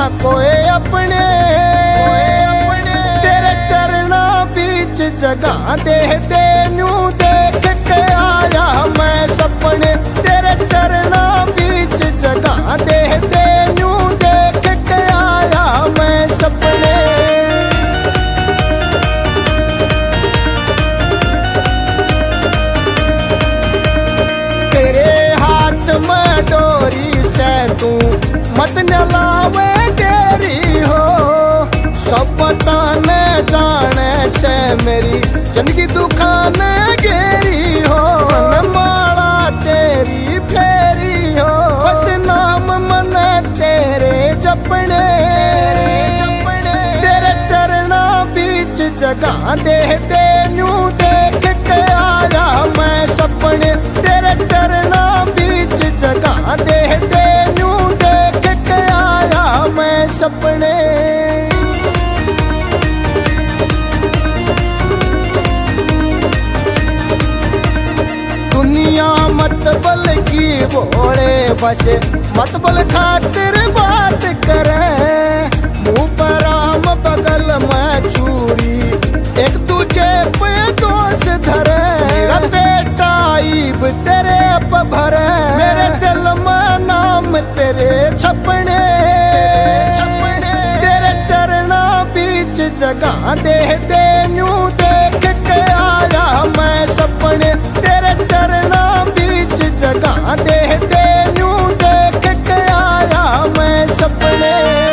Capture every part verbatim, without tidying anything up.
कोई अपने तेरे चरना बीच जगह दे दे न्यू देख के आया मैं सपने तेरे चरना बीच जगह दे दे न्यू देख के आया मैं सपने। तेरे हाथ में डोरी से तू मत न लावे तेरी हो सब बताने जाने से मेरी जिंदगी दुखाने गेरी हो मन माला तेरी फेरी हो बस नाम मन तेरे जपने तेरे चरना बीच जगह दे दे न्यू देख के आया मैं सपने तेरे चरना बीच जगह दे दे न्यू देख के आया मैं सपने। दुनिया मतबल की बोले बसे मतबल खातिर बात करे मुंह पर आम बगल में चूरी एक दूजे पे दोष धरे मेरा बेटा ईब तेरे पे भरे मेरे दिल में नाम तेरे छपने तेरे चरना बीच जगह दे दे न्यू देख के आया मैं सपने तेरे चरना बीच जगह दे दे न्यू देख के आया मैं सपने।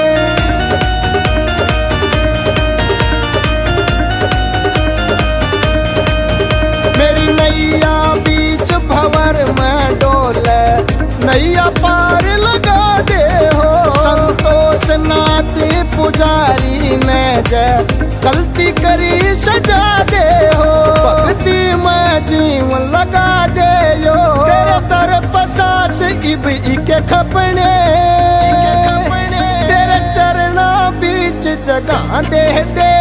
मेरी नैया बीच भंवर में डोले नैया पार लगा दे हो संतोष नाथ पुजारी ने जय गलती करी सजा दे हो भक्ति में जीवन लगा दे यो तेरे तरफ सास इब इके खपने तेरे चरना बीच जगह दे दे